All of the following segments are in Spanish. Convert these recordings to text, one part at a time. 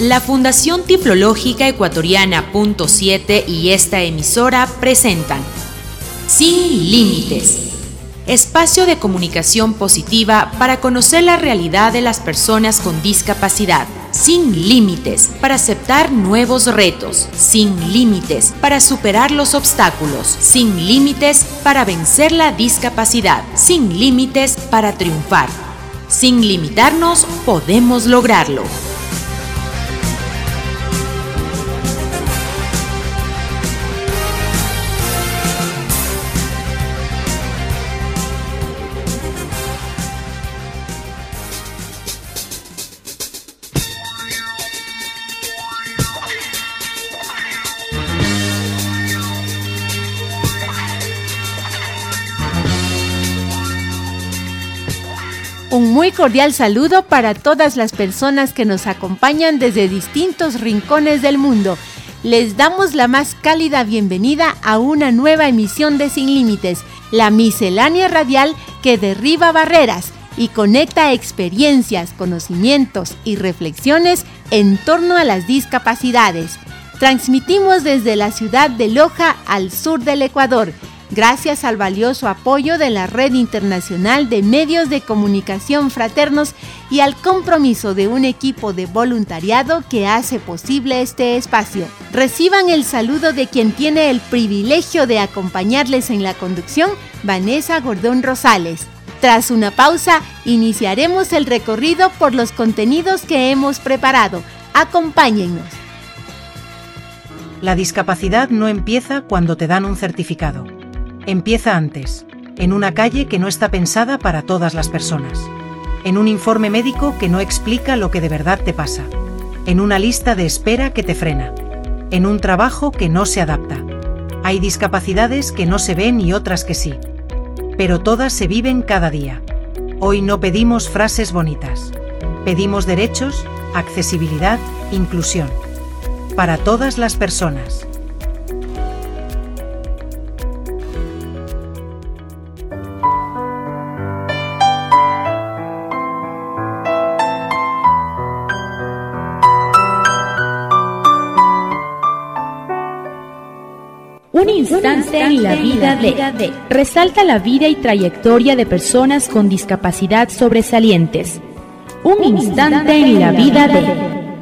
La Fundación Tiplológica Ecuatoriana Punto 7 y esta emisora presentan Sin Límites, espacio de comunicación positiva para conocer la realidad de las personas con discapacidad. Sin límites para aceptar nuevos retos. Sin límites para superar los obstáculos. Sin límites para vencer la discapacidad. Sin límites para triunfar. Sin limitarnos podemos lograrlo. Un muy cordial saludo para todas las personas que nos acompañan desde distintos rincones del mundo. Les damos la más cálida bienvenida a una nueva emisión de Sin Límites, la miscelánea radial que derriba barreras y conecta experiencias, conocimientos y reflexiones en torno a las discapacidades. Transmitimos desde la ciudad de Loja al sur del Ecuador, gracias al valioso apoyo de la Red Internacional de Medios de Comunicación Fraternos y al compromiso de un equipo de voluntariado que hace posible este espacio. Reciban el saludo de quien tiene el privilegio de acompañarles en la conducción, Vanessa Gordón Rosales. Tras una pausa, iniciaremos el recorrido por los contenidos que hemos preparado. Acompáñennos. La discapacidad no empieza cuando te dan un certificado. Empieza antes, en una calle que no está pensada para todas las personas, en un informe médico que no explica lo que de verdad te pasa, en una lista de espera que te frena, en un trabajo que no se adapta. Hay discapacidades que no se ven y otras que sí, pero todas se viven cada día. Hoy no pedimos frases bonitas, pedimos derechos, accesibilidad, inclusión, para todas las personas. Un instante en la vida de resalta la vida y trayectoria de personas con discapacidad sobresalientes. Un instante en la vida de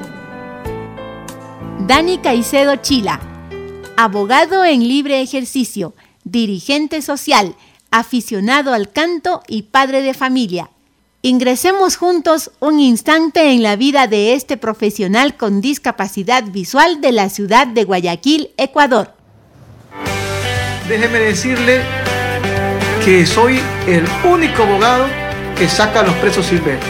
Dani Caicedo Chila, abogado en libre ejercicio, dirigente social, aficionado al canto y padre de familia. Ingresemos juntos un instante en la vida de este profesional con discapacidad visual de la ciudad de Guayaquil, Ecuador. Déjeme decirle que soy el único abogado que saca a los presos sin ver.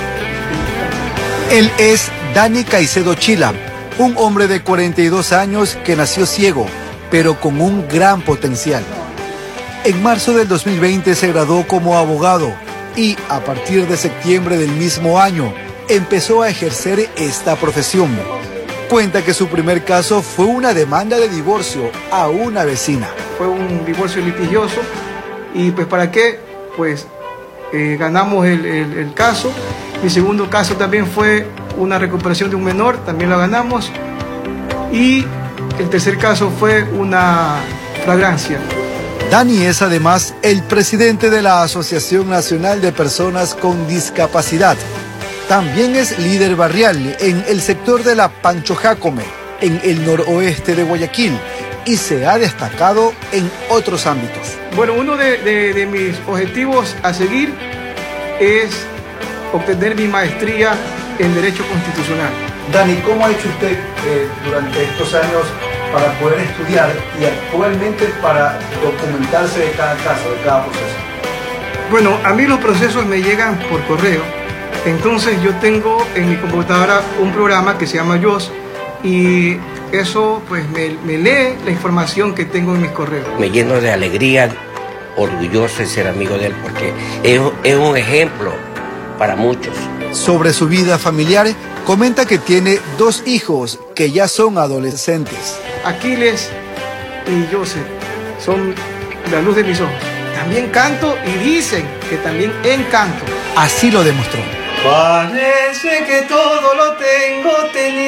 Él es Dani Caicedo Chila, un hombre de 42 años que nació ciego, pero con un gran potencial. En marzo del 2020 se graduó como abogado y a partir de septiembre del mismo año empezó a ejercer esta profesión. Cuenta que su primer caso fue una demanda de divorcio a una vecina. Fue un divorcio litigioso y pues ¿para qué? Pues ganamos el caso. Mi segundo caso también fue una recuperación de un menor, también lo ganamos. Y el tercer caso fue una flagrancia. Dani es además el presidente de la Asociación Nacional de Personas con Discapacidad. También es líder barrial en el sector de la Pancho Jácome, en el noroeste de Guayaquil, y se ha destacado en otros ámbitos. Bueno, uno de mis objetivos a seguir es obtener mi maestría en Derecho Constitucional. Dani, ¿cómo ha hecho usted durante estos años para poder estudiar y actualmente para documentarse de cada caso, de cada proceso? Bueno, a mí los procesos me llegan por correo. Entonces yo tengo en mi computadora un programa que se llama YOS y eso pues me lee la información que tengo en mis correos. Me lleno de alegría, orgulloso de ser amigo de él porque es un ejemplo para muchos. Sobre su vida familiar, comenta que tiene 2 hijos que ya son adolescentes. Aquiles y Joseph son la luz de mis ojos. También canto y dicen que también encanto. Así lo demostró. Parece que todo lo tengo teniendo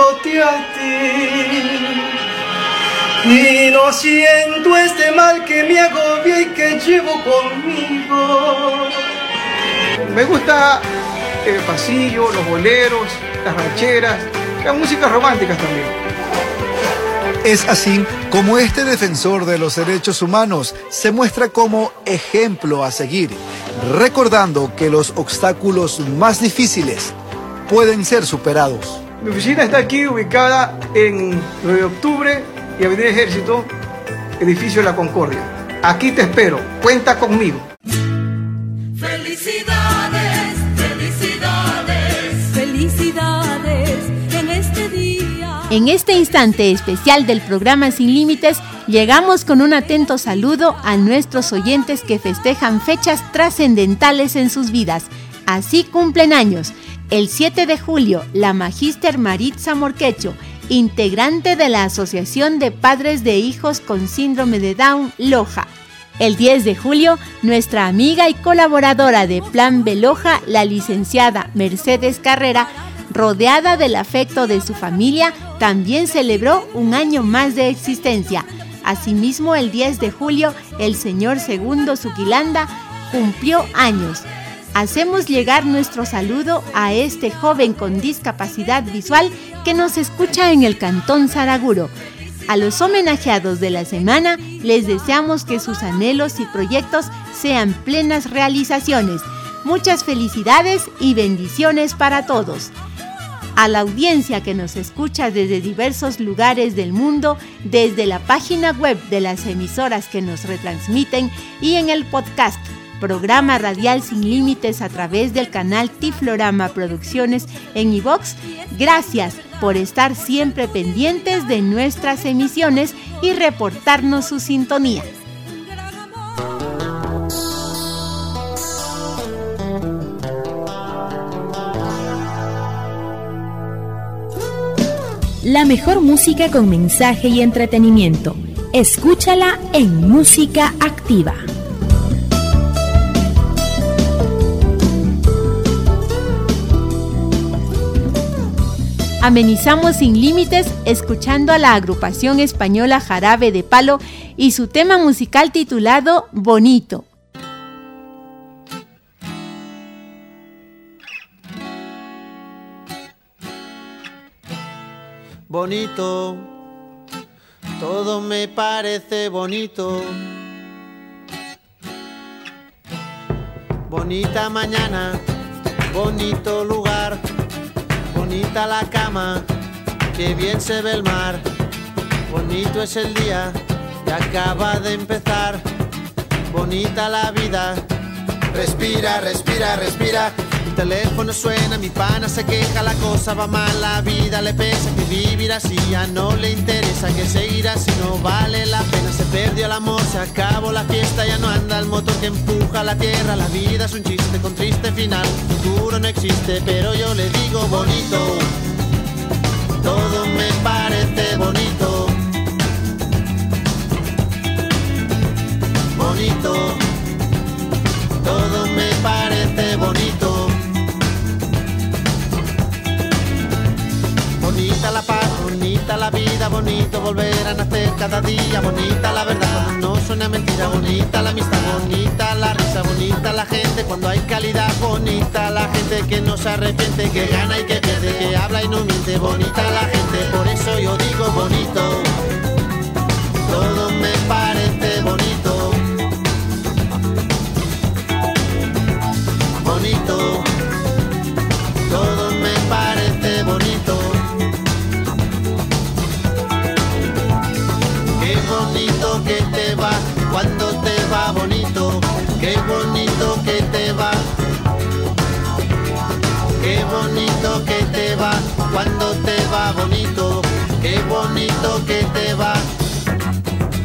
esperándote a ti. Y no siento este mal que me agobia y que llevo conmigo. Me gusta el pasillo, los boleros, las rancheras, las músicas románticas también. Es así como este defensor de los derechos humanos se muestra como ejemplo a seguir, recordando que los obstáculos más difíciles pueden ser superados. Mi oficina está aquí ubicada en 9 de octubre y Avenida Ejército, edificio de la Concordia. Aquí te espero, cuenta conmigo. Felicidades, felicidades, felicidades en este día. En este instante especial del programa Sin Límites, llegamos con un atento saludo a nuestros oyentes que festejan fechas trascendentales en sus vidas. Así cumplen años. El 7 de julio, la magíster Maritza Morquecho, integrante de la Asociación de Padres de Hijos con Síndrome de Down, Loja. El 10 de julio, nuestra amiga y colaboradora de Plan B Loja, la licenciada Mercedes Carrera, rodeada del afecto de su familia, también celebró un año más de existencia. Asimismo, el 10 de julio, el señor Segundo Zuquilanda cumplió años. Hacemos llegar nuestro saludo a este joven con discapacidad visual que nos escucha en el Cantón Saraguro. A los homenajeados de la semana les deseamos que sus anhelos y proyectos sean plenas realizaciones. Muchas felicidades y bendiciones para todos. A la audiencia que nos escucha desde diversos lugares del mundo, desde la página web de las emisoras que nos retransmiten y en el podcast, programa radial Sin Límites a través del canal Tiflorama Producciones en iVox, gracias por estar siempre pendientes de nuestras emisiones y reportarnos su sintonía. La mejor música con mensaje y entretenimiento. Escúchala en Música Activa. Amenizamos Sin Límites escuchando a la agrupación española Jarabe de Palo y su tema musical titulado Bonito. Bonito, todo me parece bonito. Bonita mañana, bonito lugar. Bonita la cama, que bien se ve el mar. Bonito es el día que acaba de empezar. Bonita la vida. Respira, respira, respira. Mi teléfono suena, mi pana se queja, la cosa va mal, la vida le pesa, que vivir así ya no le interesa, que seguir así no vale la pena. Se perdió el amor, se acabó la fiesta, ya no anda el motor que empuja la tierra. La vida es un chiste con triste final, futuro no existe, pero yo le digo bonito. Todo me parece bonito. Bonito. Todo me parece bonito. Bonita la paz, bonita la vida, bonito volver a nacer cada día. Bonita la verdad cuando no suena mentira, bonita la amistad, bonita la risa, bonita la gente cuando hay calidad. Bonita la gente que no se arrepiente, que gana y que pierde, que habla y no miente. Bonita la gente, por eso yo digo bonito. Todo me parece bonito. Bonito, todo me parece bonito. Qué bonito que te va cuando te va bonito. Qué bonito que te va. Qué bonito que te va cuando te va bonito. Qué bonito que te va.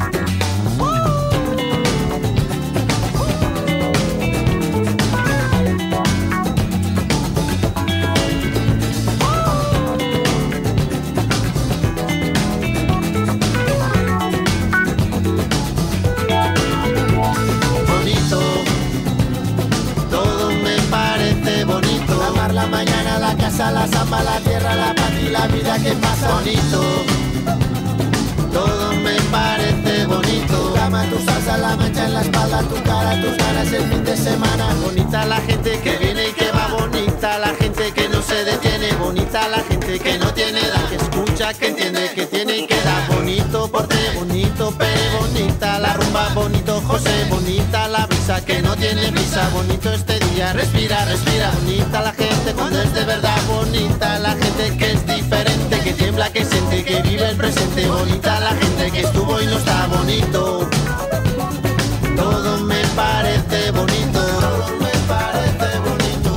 ¿qué pasa? Bonito, todo me parece bonito. Tu cama, tu salsa, la mancha en la espalda, tu cara, tus ganas el fin de semana. Bonita la gente que viene y que va, bonita la gente que no se detiene, bonita la gente que no tiene edad, que escucha, que entiende, que tiene y que da. Bonito porte, bonito Pere, bonita la rumba, bonito José, bonita la brisa que no tiene prisa, bonito este día, respira, respira. Bonita la gente cuando es de verdad, bonita la gente que es diferente, que tiembla, que siente, que vive el presente, bonita la gente que estuvo y no está. Bonito, todo me parece bonito, todo me parece bonito.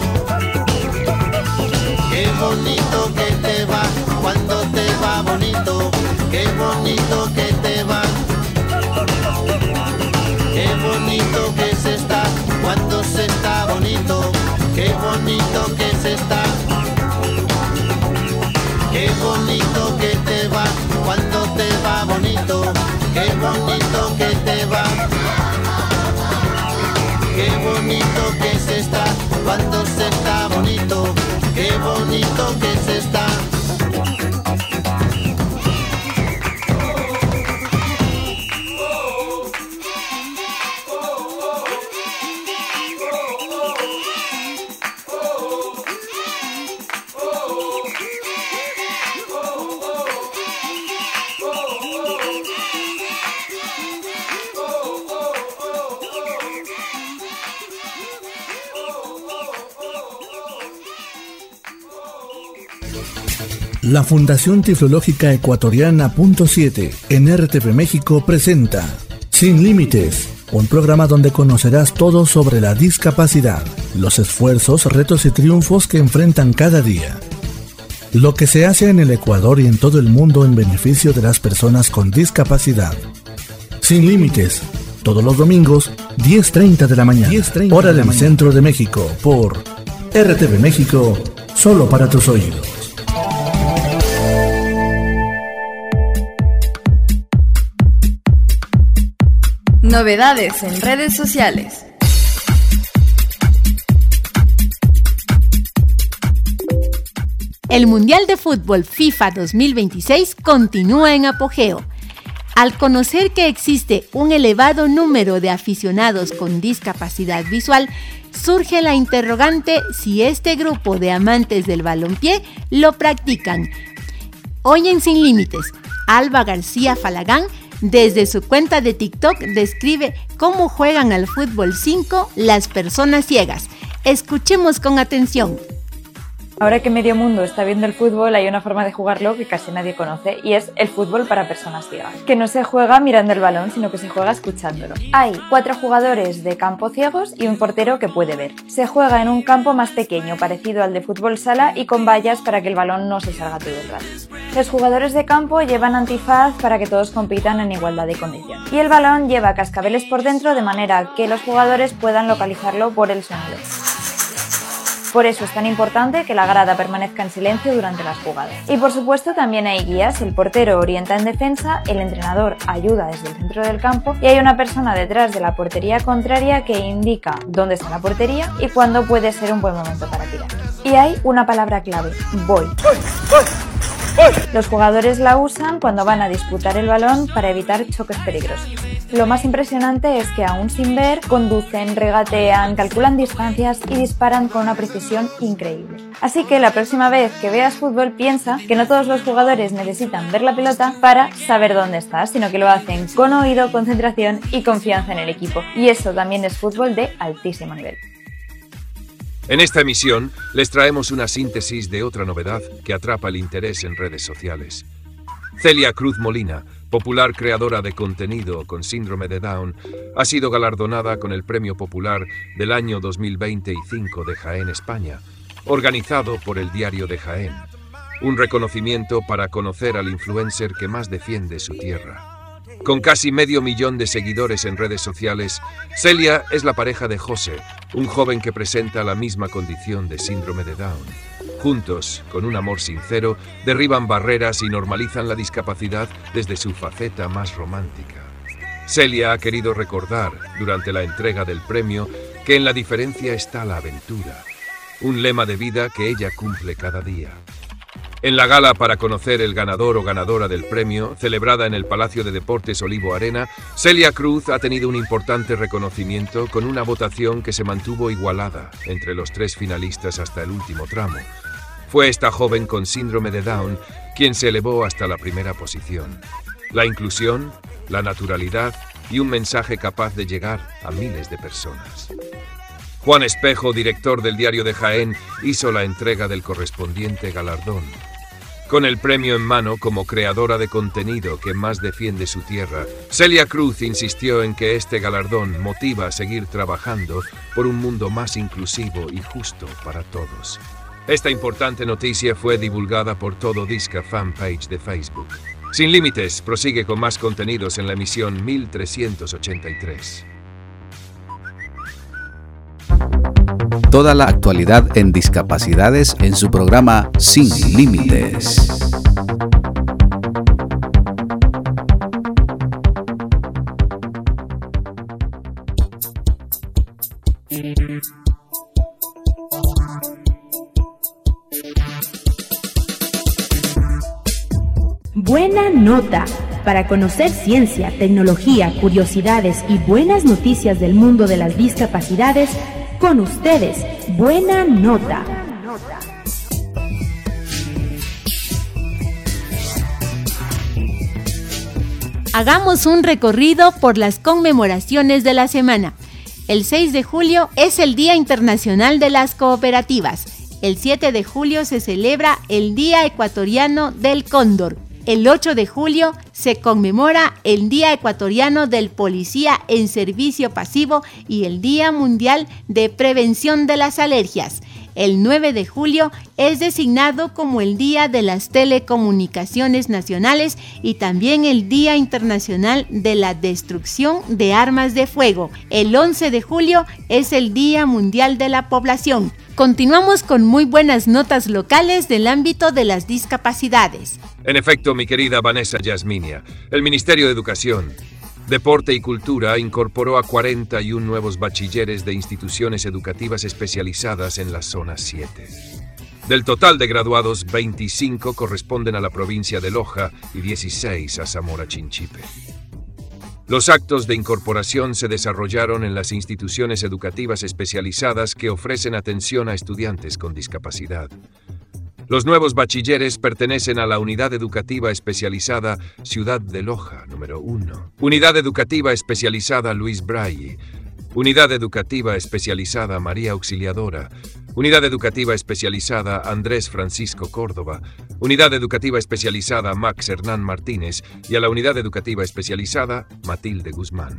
Qué bonito que te va cuando te va bonito, qué bonito que te va. Qué bonito que se está cuando se está bonito, qué bonito que se está. Qué bonito que te va cuando te va bonito, qué bonito que te va. Qué bonito que se está cuando se está bonito, qué bonito que se está. La Fundación Tiflológica Ecuatoriana .7 en RTV México presenta Sin Límites, un programa donde conocerás todo sobre la discapacidad, los esfuerzos, retos y triunfos que enfrentan cada día. Lo que se hace en el Ecuador y en todo el mundo en beneficio de las personas con discapacidad. Sin Límites, todos los domingos, 10:30 de la mañana, hora del centro de México, por RTV México, solo para tus oídos. Novedades en redes sociales. El Mundial de Fútbol FIFA 2026 continúa en apogeo. Al conocer que existe un elevado número de aficionados con discapacidad visual, surge la interrogante si este grupo de amantes del balompié lo practican. Hoy en Sin Límites, Alba García Falagán, desde su cuenta de TikTok, describe cómo juegan al fútbol 5 las personas ciegas. Escuchemos con atención. Ahora que medio mundo está viendo el fútbol, hay una forma de jugarlo que casi nadie conoce y es el fútbol para personas ciegas. Que no se juega mirando el balón, sino que se juega escuchándolo. Hay 4 jugadores de campo ciegos y un portero que puede ver. Se juega en un campo más pequeño, parecido al de fútbol sala y con vallas para que el balón no se salga todo el rato. Los jugadores de campo llevan antifaz para que todos compitan en igualdad de condiciones. Y el balón lleva cascabeles por dentro de manera que los jugadores puedan localizarlo por el sonido. Por eso es tan importante que la grada permanezca en silencio durante las jugadas. Y por supuesto también hay guías, el portero orienta en defensa, el entrenador ayuda desde el centro del campo y hay una persona detrás de la portería contraria que indica dónde está la portería y cuándo puede ser un buen momento para tirar. Y hay una palabra clave, voy. Los jugadores la usan cuando van a disputar el balón para evitar choques peligrosos. Lo más impresionante es que aún sin ver, conducen, regatean, calculan distancias y disparan con una precisión increíble. Así que la próxima vez que veas fútbol piensa que no todos los jugadores necesitan ver la pelota para saber dónde está, sino que lo hacen con oído, concentración y confianza en el equipo. Y eso también es fútbol de altísimo nivel. En esta emisión les traemos una síntesis de otra novedad que atrapa el interés en redes sociales. Celia Cruz Molina, popular creadora de contenido con síndrome de Down, ha sido galardonada con el Premio Popular del año 2025 de Jaén, España, organizado por el Diario de Jaén. Un reconocimiento para conocer al influencer que más defiende su tierra. Con casi 500.000 de seguidores en redes sociales, Celia es la pareja de José, un joven que presenta la misma condición de síndrome de Down. Juntos, con un amor sincero, derriban barreras y normalizan la discapacidad desde su faceta más romántica. Celia ha querido recordar, durante la entrega del premio, que en la diferencia está la aventura, un lema de vida que ella cumple cada día. En la gala para conocer el ganador o ganadora del premio, celebrada en el Palacio de Deportes Olivo Arena, Celia Cruz ha tenido un importante reconocimiento con una votación que se mantuvo igualada entre los 3 finalistas hasta el último tramo. Fue esta joven con síndrome de Down quien se elevó hasta la primera posición. La inclusión, la naturalidad y un mensaje capaz de llegar a miles de personas. Juan Espejo, director del Diario de Jaén, hizo la entrega del correspondiente galardón. Con el premio en mano como creadora de contenido que más defiende su tierra, Celia Cruz insistió en que este galardón motiva a seguir trabajando por un mundo más inclusivo y justo para todos. Esta importante noticia fue divulgada por Todo Disca fanpage de Facebook. Sin Límites prosigue con más contenidos en la emisión 1383. Toda la actualidad en discapacidades en su programa Sin Límites. Buena nota. Para conocer ciencia, tecnología, curiosidades y buenas noticias del mundo de las discapacidades, con ustedes, Buena Nota. Hagamos un recorrido por las conmemoraciones de la semana. El 6 de julio es el Día Internacional de las Cooperativas. El 7 de julio se celebra el Día Ecuatoriano del Cóndor. El 8 de julio se conmemora el Día Ecuatoriano del Policía en Servicio Pasivo y el Día Mundial de Prevención de las Alergias. El 9 de julio es designado como el Día de las Telecomunicaciones Nacionales y también el Día Internacional de la Destrucción de Armas de Fuego. El 11 de julio es el Día Mundial de la Población. Continuamos con muy buenas notas locales del ámbito de las discapacidades. En efecto, mi querida Vanessa Yasminia, el Ministerio de Educación, Deporte y Cultura incorporó a 41 nuevos bachilleres de instituciones educativas especializadas en la Zona 7. Del total de graduados, 25 corresponden a la provincia de Loja y 16 a Zamora Chinchipe. Los actos de incorporación se desarrollaron en las instituciones educativas especializadas que ofrecen atención a estudiantes con discapacidad. Los nuevos bachilleres pertenecen a la Unidad Educativa Especializada Ciudad de Loja, número 1. Unidad Educativa Especializada Luis Braille. Unidad Educativa Especializada María Auxiliadora. Unidad Educativa Especializada Andrés Francisco Córdoba. Unidad Educativa Especializada Max Hernán Martínez. Y a la Unidad Educativa Especializada Matilde Guzmán.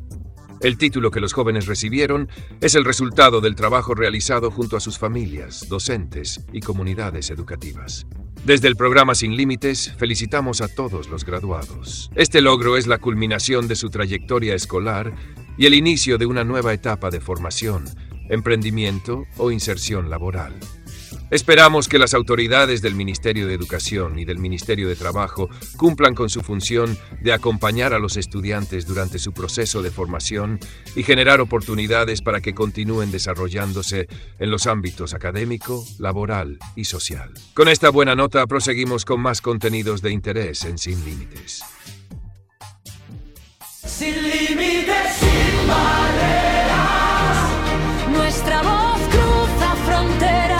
El título que los jóvenes recibieron es el resultado del trabajo realizado junto a sus familias, docentes y comunidades educativas. Desde el programa Sin Límites, felicitamos a todos los graduados. Este logro es la culminación de su trayectoria escolar y el inicio de una nueva etapa de formación, emprendimiento o inserción laboral. Esperamos que las autoridades del Ministerio de Educación y del Ministerio de Trabajo cumplan con su función de acompañar a los estudiantes durante su proceso de formación y generar oportunidades para que continúen desarrollándose en los ámbitos académico, laboral y social. Con esta buena nota proseguimos con más contenidos de interés en Sin Límites. Sin límites, sin barreras, nuestra voz cruza fronteras.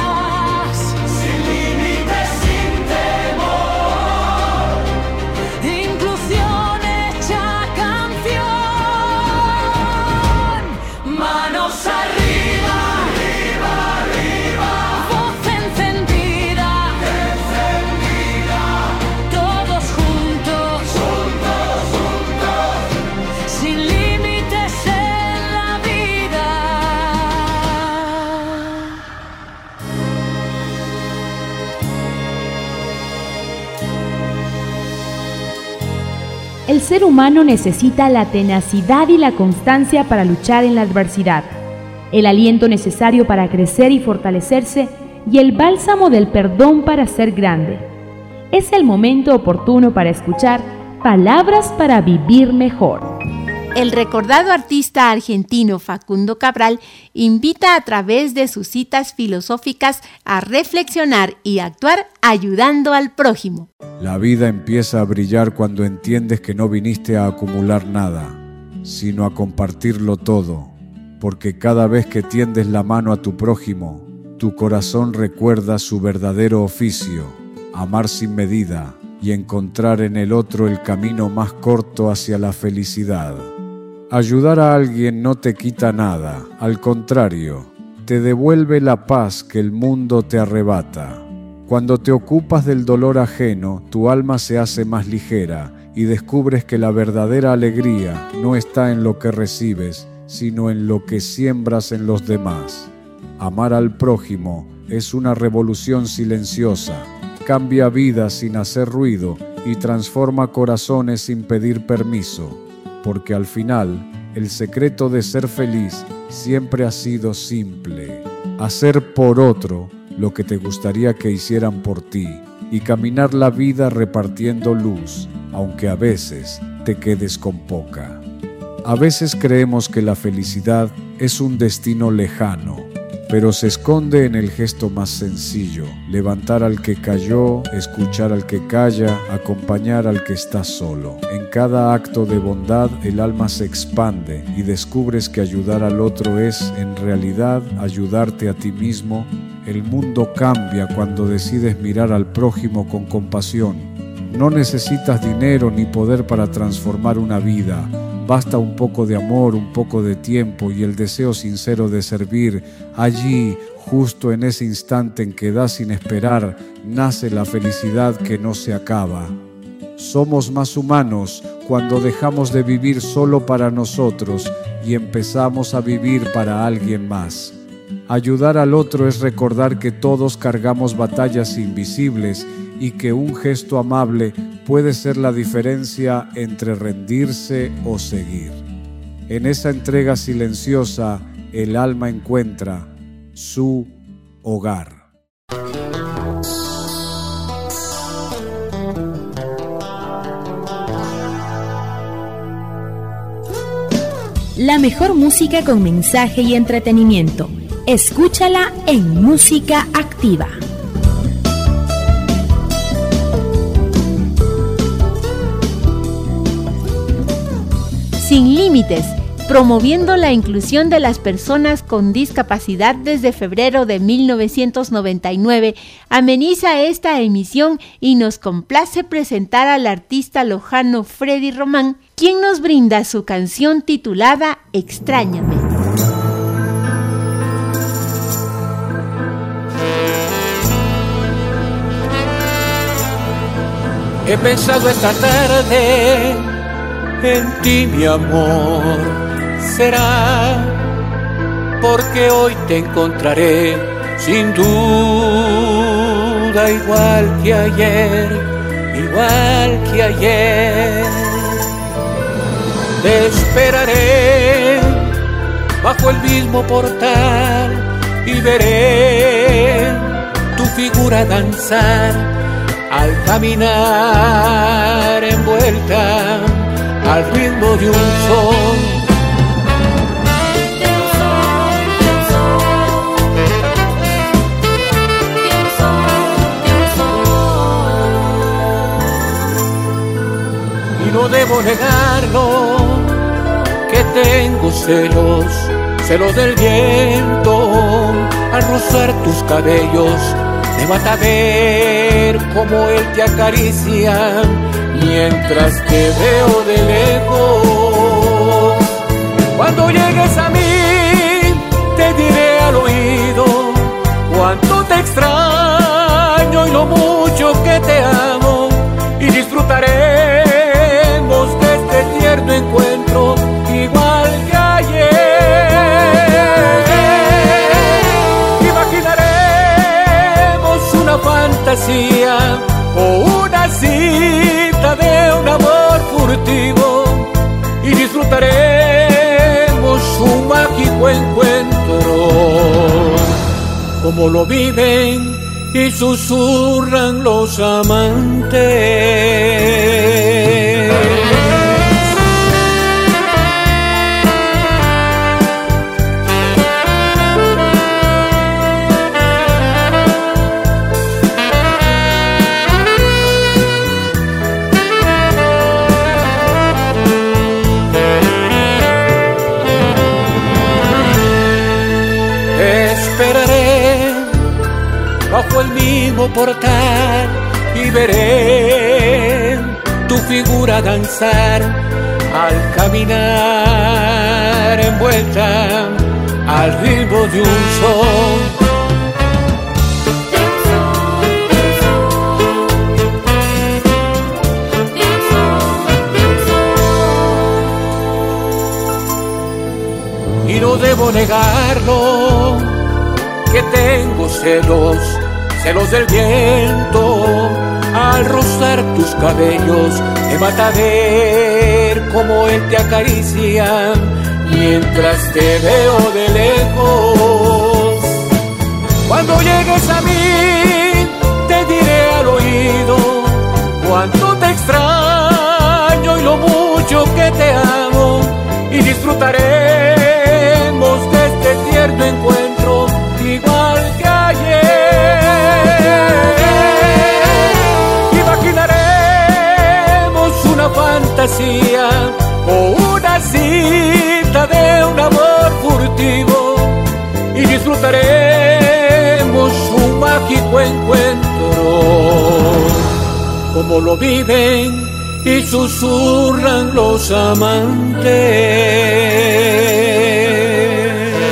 El ser humano necesita la tenacidad y la constancia para luchar en la adversidad, el aliento necesario para crecer y fortalecerse y el bálsamo del perdón para ser grande. Es el momento oportuno para escuchar Palabras para Vivir Mejor. El recordado artista argentino Facundo Cabral invita a través de sus citas filosóficas a reflexionar y actuar ayudando al prójimo. La vida empieza a brillar cuando entiendes que no viniste a acumular nada, sino a compartirlo todo, porque cada vez que tiendes la mano a tu prójimo, tu corazón recuerda su verdadero oficio, amar sin medida y encontrar en el otro el camino más corto hacia la felicidad. Ayudar a alguien no te quita nada, al contrario, te devuelve la paz que el mundo te arrebata. Cuando te ocupas del dolor ajeno, tu alma se hace más ligera y descubres que la verdadera alegría no está en lo que recibes, sino en lo que siembras en los demás. Amar al prójimo es una revolución silenciosa, cambia vidas sin hacer ruido y transforma corazones sin pedir permiso. Porque al final, el secreto de ser feliz siempre ha sido simple: hacer por otro lo que te gustaría que hicieran por ti y caminar la vida repartiendo luz, aunque a veces te quedes con poca. A veces creemos que la felicidad es un destino lejano, pero se esconde en el gesto más sencillo: levantar al que cayó, escuchar al que calla, acompañar al que está solo. En cada acto de bondad el alma se expande y descubres que ayudar al otro es, en realidad, ayudarte a ti mismo. El mundo cambia cuando decides mirar al prójimo con compasión. No necesitas dinero ni poder para transformar una vida. Basta un poco de amor, un poco de tiempo y el deseo sincero de servir. Allí, justo en ese instante en que das sin esperar, nace la felicidad que no se acaba. Somos más humanos cuando dejamos de vivir solo para nosotros y empezamos a vivir para alguien más. Ayudar al otro es recordar que todos cargamos batallas invisibles y que un gesto amable puede ser la diferencia entre rendirse o seguir. En esa entrega silenciosa, el alma encuentra su hogar. La mejor música con mensaje y entretenimiento. Escúchala en Música Activa. Sin Límites, promoviendo la inclusión de las personas con discapacidad desde febrero de 1999, ameniza esta emisión y nos complace presentar al artista lojano Freddy Román, quien nos brinda su canción titulada Extrañame. He pensado esta tarde en ti, mi amor. Será porque hoy te encontraré sin duda igual que ayer, igual que ayer. Te esperaré bajo el mismo portal y veré tu figura danzar al caminar envuelta al ritmo de un son. Y no debo negarlo, que tengo celos, celos del viento al rozar tus cabellos. Me mata ver cómo él te acaricia mientras te veo de lejos. Cuando llegues a mí te diré al oído cuánto te extraño y lo mucho que te amo, y disfrutaremos de este tierno encuentro igual que ayer. Una fantasía o una cita de un amor furtivo, y disfrutaremos un mágico encuentro como lo viven y susurran los amantes. portal y veré tu figura danzar al caminar envuelta al ritmo de un son. Y no debo negarlo, que tengo celos del viento. Al rozar tus cabellos me mata ver cómo él te acaricia mientras te veo de lejos. Cuando llegues a mí te diré al oído cuánto te extraño y lo mucho que te amo, y disfrutaremos de este tierno encuentro igual que ayer. Imaginaremos una fantasía o una cita de un amor furtivo, y disfrutaremos un mágico encuentro como lo viven y susurran los amantes.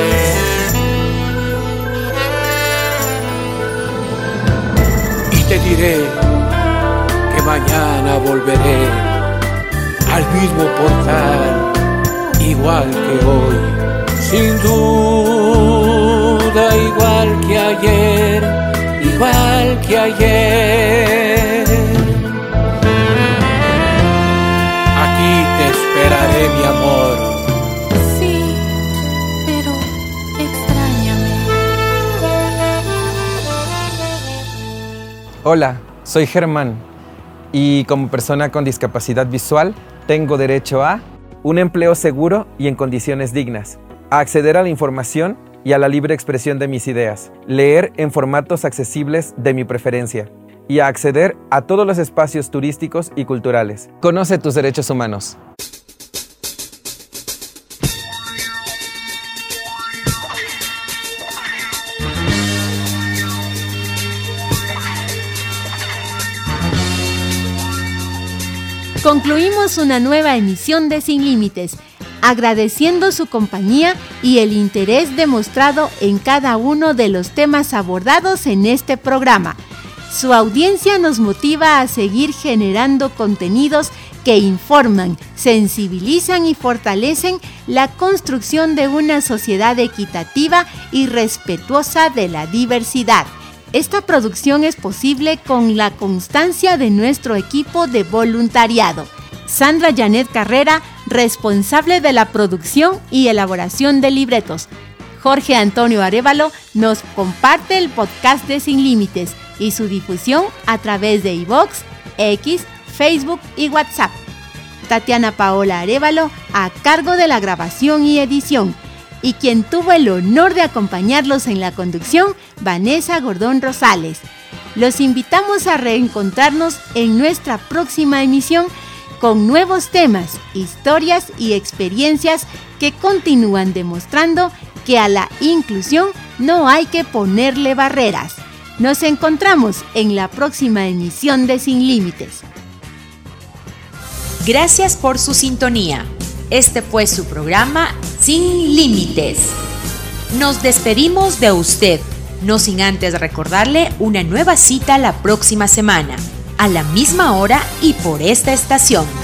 Y te diré que mañana volveré al mismo portal, igual que hoy, sin duda, igual que ayer, igual que ayer. Aquí te esperaré, mi amor. Sí, pero extrañame. Hola, soy Germán y como persona con discapacidad visual tengo derecho a un empleo seguro y en condiciones dignas, a acceder a la información y a la libre expresión de mis ideas, leer en formatos accesibles de mi preferencia y a acceder a todos los espacios turísticos y culturales. Conoce tus derechos humanos. Concluimos una nueva emisión de Sin Límites, agradeciendo su compañía y el interés demostrado en cada uno de los temas abordados en este programa. Su audiencia nos motiva a seguir generando contenidos que informan, sensibilizan y fortalecen la construcción de una sociedad equitativa y respetuosa de la diversidad. Esta producción es posible con la constancia de nuestro equipo de voluntariado. Sandra Janet Carrera, responsable de la producción y elaboración de libretos. Jorge Antonio Arévalo nos comparte el podcast de Sin Límites y su difusión a través de iVoox, X, Facebook y WhatsApp. Tatiana Paola Arévalo a cargo de la grabación y edición. Y quien tuvo el honor de acompañarlos en la conducción, Vanessa Gordón Rosales. Los invitamos a reencontrarnos en nuestra próxima emisión con nuevos temas, historias y experiencias que continúan demostrando que a la inclusión no hay que ponerle barreras. Nos encontramos en la próxima emisión de Sin Límites. Gracias por su sintonía. Este fue su programa Sin Límites. Nos despedimos de usted, no sin antes recordarle una nueva cita la próxima semana, a la misma hora y por esta estación.